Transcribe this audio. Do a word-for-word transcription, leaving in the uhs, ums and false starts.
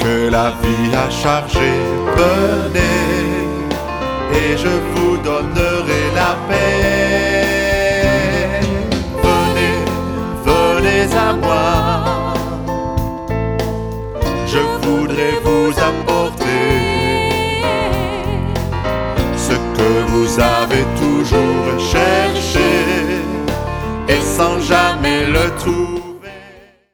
que la vie a chargé. Venez et je vous donnerai la paix. Venez, venez à moi, je voudrais vous apporter ce que vous avez toujours cherché et sans jamais le trouver.